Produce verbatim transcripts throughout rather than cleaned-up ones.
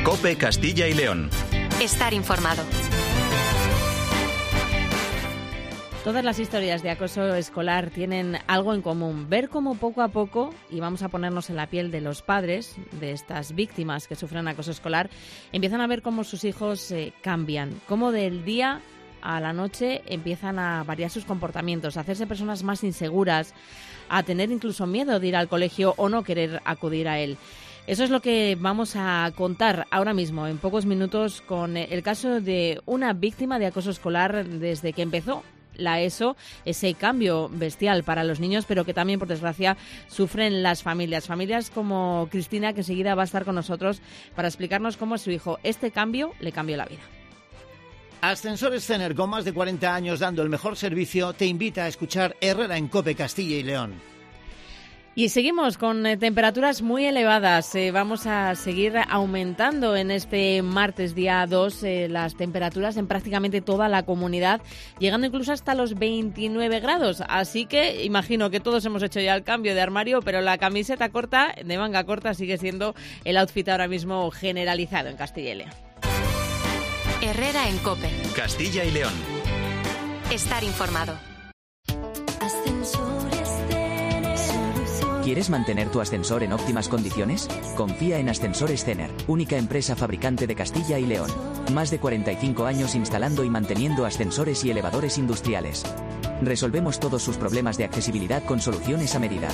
COPE Castilla y León. Estar informado. Todas las historias de acoso escolar tienen algo en común, ver cómo poco a poco, y vamos a ponernos en la piel de los padres de estas víctimas que sufren acoso escolar, empiezan a ver cómo sus hijos eh, cambian, cómo del día a la noche empiezan a variar sus comportamientos, a hacerse personas más inseguras, a tener incluso miedo de ir al colegio o no querer acudir a él. Eso es lo que vamos a contar ahora mismo, en pocos minutos, con el caso de una víctima de acoso escolar desde que empezó la ESO, ese cambio bestial para los niños, pero que también, por desgracia, sufren las familias. Familias como Cristina, que enseguida va a estar con nosotros para explicarnos cómo a su hijo este cambio le cambió la vida. Ascensores Cener, con más de cuarenta años dando el mejor servicio, te invita a escuchar Herrera en COPE Castilla y León. Y seguimos con eh, temperaturas muy elevadas. Eh, vamos a seguir aumentando en este martes día dos eh, las temperaturas en prácticamente toda la comunidad, llegando incluso hasta los veintinueve grados. Así que imagino que todos hemos hecho ya el cambio de armario, pero la camiseta corta, de manga corta, sigue siendo el outfit ahora mismo generalizado en Castilla y León. Herrera en COPE. Castilla y León. Estar informado. ¿Quieres mantener tu ascensor en óptimas condiciones? Confía en Ascensores Cener, única empresa fabricante de Castilla y León. Más de cuarenta y cinco años instalando y manteniendo ascensores y elevadores industriales. Resolvemos todos sus problemas de accesibilidad con soluciones a medida.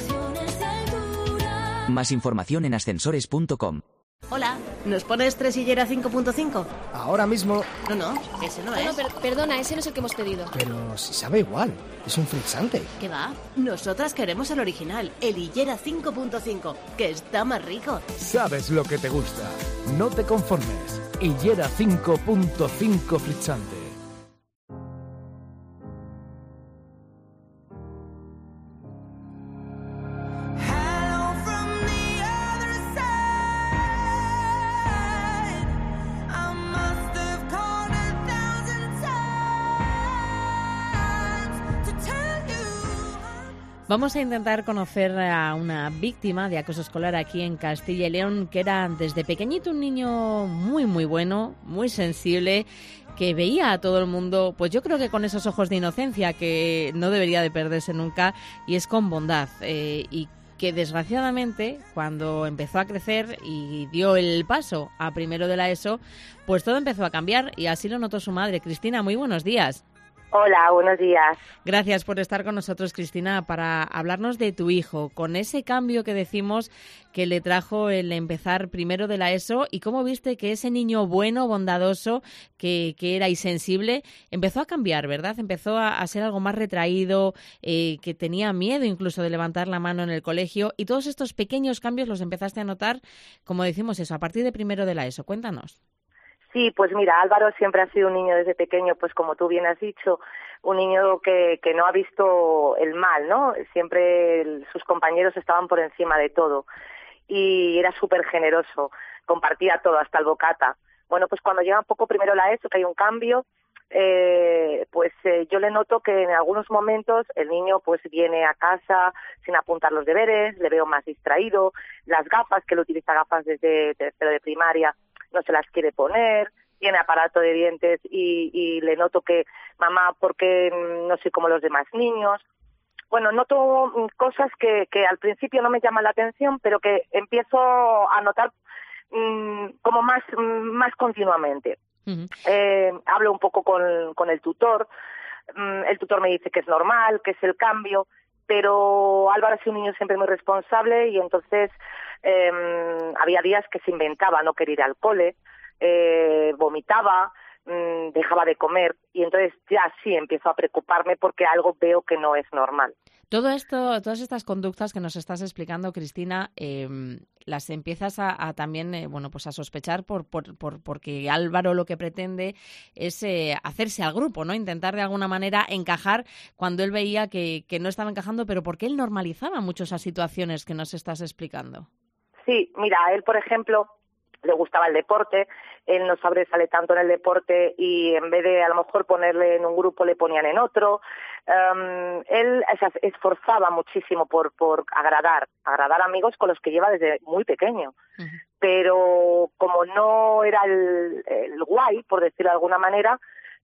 Más información en ascensores punto com. Hola, ¿nos pones tres Hillera cinco punto cinco? Ahora mismo... No, no, ese no no, es. No, per perdona, ese no es el que hemos pedido. Pero si sabe igual, es un frizzante. ¿Qué va? Nosotras queremos el original, el Hillera cinco punto cinco, que está más rico. Sabes lo que te gusta. No te conformes. Hillera cinco punto cinco frizzante. Vamos a intentar conocer a una víctima de acoso escolar aquí en Castilla y León, que era desde pequeñito un niño muy, muy bueno, muy sensible, que veía a todo el mundo, pues yo creo que con esos ojos de inocencia que no debería de perderse nunca, y es con bondad. Eh, y que desgraciadamente, cuando empezó a crecer y dio el paso a primero de la ESO, pues todo empezó a cambiar, y así lo notó su madre. Cristina, muy buenos días. Hola, buenos días. Gracias por estar con nosotros, Cristina, para hablarnos de tu hijo, con ese cambio que decimos que le trajo el empezar primero de la ESO, y cómo viste que ese niño bueno, bondadoso, que, que era y sensible, empezó a cambiar, ¿verdad? Empezó a, a ser algo más retraído, eh, que tenía miedo incluso de levantar la mano en el colegio, y todos estos pequeños cambios los empezaste a notar, como decimos eso, a partir de primero de la ESO. Cuéntanos. Sí, pues mira, Álvaro siempre ha sido un niño desde pequeño, pues como tú bien has dicho, un niño que, que no ha visto el mal, ¿no? Siempre el, sus compañeros estaban por encima de todo y era súper generoso, compartía todo, hasta el bocata. Bueno, pues cuando llega un poco primero la ESO, que hay un cambio, eh, pues eh, yo le noto que en algunos momentos el niño pues viene a casa sin apuntar los deberes, le veo más distraído, las gafas, que él utiliza gafas desde tercero de primaria, no se las quiere poner, tiene aparato de dientes y, y le noto que, mamá, ¿por qué no soy como los demás niños? Bueno, noto cosas que, que al principio no me llaman la atención, pero que empiezo a notar mmm, como más, más continuamente. Uh-huh. Eh, hablo un poco con, con el tutor, um, el tutor me dice que es normal, que es el cambio, pero Álvaro ha sido un niño siempre muy responsable y entonces eh, había días que se inventaba no querer ir al cole, eh, vomitaba, mmm, dejaba de comer, y entonces ya sí empiezo a preocuparme porque algo veo que no es normal. Todo esto, todas estas conductas que nos estás explicando, Cristina, eh, las empiezas a, a también, eh, bueno, pues a sospechar por, por, por porque Álvaro lo que pretende es eh, hacerse al grupo, ¿no? Intentar de alguna manera encajar cuando él veía que, que no estaba encajando, pero porque él normalizaba mucho esas situaciones que nos estás explicando. Sí, mira, él, por ejemplo, le gustaba el deporte, él no sobresale tanto en el deporte y en vez de a lo mejor ponerle en un grupo le ponían en otro. Um, él se esforzaba muchísimo por, por agradar, agradar amigos con los que lleva desde muy pequeño. Uh-huh. Pero como no era el, el guay, por decirlo de alguna manera,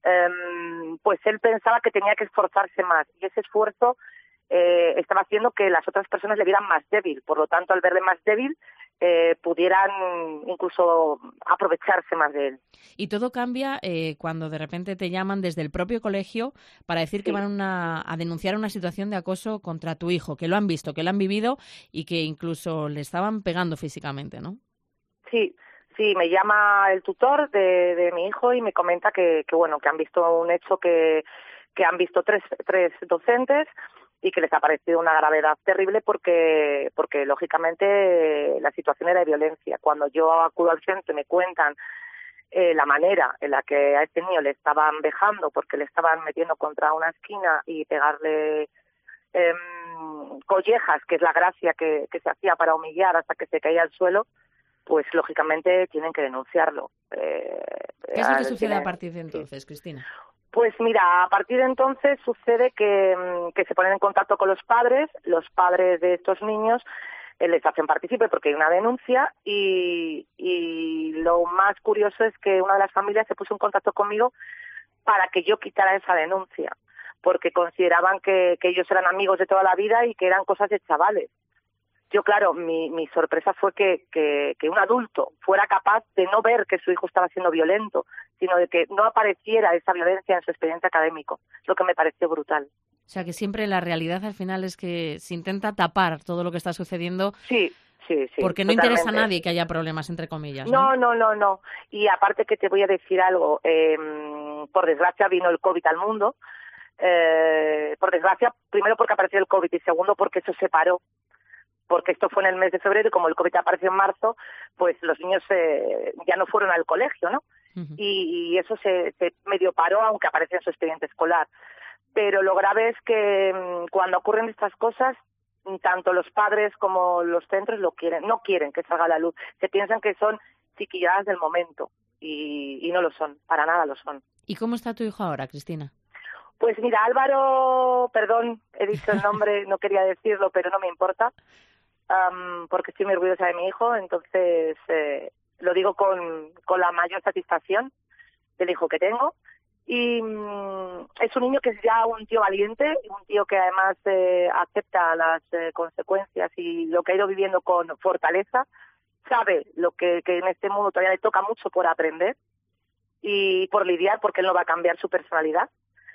um, pues él pensaba que tenía que esforzarse más y ese esfuerzo eh, estaba haciendo que las otras personas le vieran más débil. Por lo tanto, al verle más débil, Eh, pudieran incluso aprovecharse más de él. Y todo cambia eh, cuando de repente te llaman desde el propio colegio para decir sí. que van una, a denunciar una situación de acoso contra tu hijo, que lo han visto, que lo han vivido y que incluso le estaban pegando físicamente, ¿no? Sí, sí, me llama el tutor de, de mi hijo y me comenta que, que bueno, que han visto un hecho que, que han visto tres, tres docentes y que les ha parecido una gravedad terrible porque, porque lógicamente la situación era de violencia. Cuando yo acudo al centro y me cuentan eh, la manera en la que a este niño le estaban vejando porque le estaban metiendo contra una esquina y pegarle eh, collejas, que es la gracia que, que se hacía para humillar hasta que se caía al suelo, pues lógicamente tienen que denunciarlo. Eh, ¿Qué es lo que sucede a partir de entonces, sí. Cristina? Pues mira, a partir de entonces sucede que, que se ponen en contacto con los padres, los padres de estos niños eh, les hacen partícipe porque hay una denuncia y, y lo más curioso es que una de las familias se puso en contacto conmigo para que yo quitara esa denuncia, porque consideraban que, que ellos eran amigos de toda la vida y que eran cosas de chavales. Yo, claro, mi, mi sorpresa fue que, que, que un adulto fuera capaz de no ver que su hijo estaba siendo violento, sino de que no apareciera esa violencia en su expediente académico. Es lo que me pareció brutal. O sea, que siempre la realidad al final es que se intenta tapar todo lo que está sucediendo. Sí, sí, sí. Porque no totalmente. interesa a nadie que haya problemas, entre comillas, ¿no? No, no, no, no. Y aparte que te voy a decir algo, eh, por desgracia vino el COVID al mundo. Eh, por desgracia, primero porque apareció el COVID y segundo porque eso se paró. Porque esto fue en el mes de febrero y como el COVID apareció en marzo, pues los niños eh, ya no fueron al colegio, ¿no? Uh-huh. Y, y eso se, se medio paró, aunque aparecía en su expediente escolar. Pero lo grave es que mmm, cuando ocurren estas cosas, tanto los padres como los centros lo quieren, no quieren que salga a la luz. Se piensan que son chiquilladas del momento y, y no lo son, para nada lo son. ¿Y cómo está tu hijo ahora, Cristina? Pues mira, Álvaro, perdón, he dicho el nombre, no quería decirlo, pero no me importa. Um, porque estoy muy orgullosa de mi hijo, entonces eh, lo digo con, con la mayor satisfacción del hijo que tengo. Y um, es un niño que es ya un tío valiente, un tío que además eh, acepta las eh, consecuencias y lo que ha ido viviendo con fortaleza, sabe lo que, que en este mundo todavía le toca mucho por aprender y por lidiar, porque él no va a cambiar su personalidad,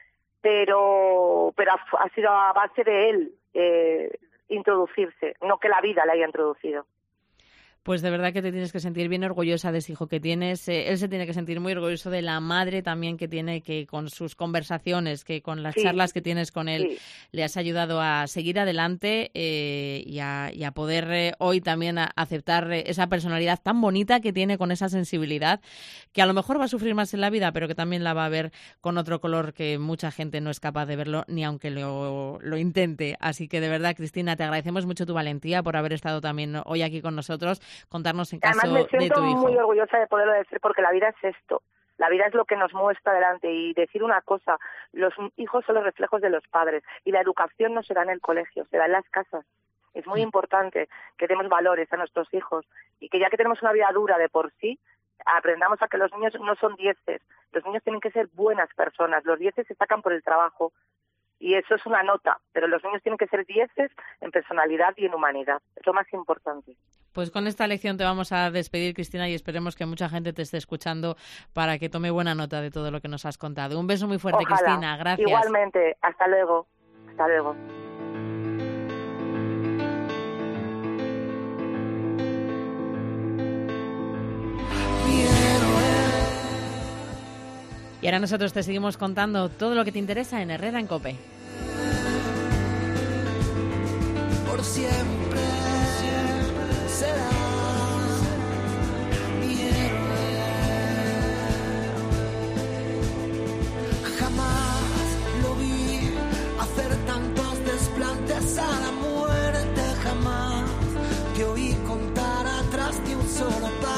pero, pero ha, ha sido a base de él eh, introducirse, no que la vida le haya introducido. Pues de verdad que te tienes que sentir bien orgullosa de ese hijo que tienes. Eh, él se tiene que sentir muy orgulloso de la madre también que tiene, que con sus conversaciones, que con las sí, charlas que tienes con él, sí. le has ayudado a seguir adelante eh, y, a, y a poder eh, hoy también a aceptar esa personalidad tan bonita que tiene, con esa sensibilidad, que a lo mejor va a sufrir más en la vida, pero que también la va a ver con otro color que mucha gente no es capaz de verlo, ni aunque lo, lo intente. Así que de verdad, Cristina, te agradecemos mucho tu valentía por haber estado también hoy aquí con nosotros, contarnos en caso de tu hijo. Además me siento muy orgullosa de poderlo decir, porque la vida es esto. La vida es lo que nos muestra delante. Y decir una cosa, los hijos son los reflejos de los padres y la educación no será en el colegio, será en las casas. Es muy importante que demos valores a nuestros hijos y que ya que tenemos una vida dura de por sí, aprendamos a que los niños no son dieces. Los niños tienen que ser buenas personas. Los dieces se sacan por el trabajo. Y eso es una nota, pero los niños tienen que ser dieces en personalidad y en humanidad. Es lo más importante. Pues con esta lección te vamos a despedir, Cristina, y esperemos que mucha gente te esté escuchando para que tome buena nota de todo lo que nos has contado. Un beso muy fuerte, Ojalá. Cristina. Gracias. Igualmente. Hasta luego. Hasta luego. Y ahora nosotros te seguimos contando todo lo que te interesa en Herrera en COPE. Por siempre será mi héroe. Jamás lo vi hacer tantos desplantes a la muerte. Jamás te oí contar atrás de un solo paso.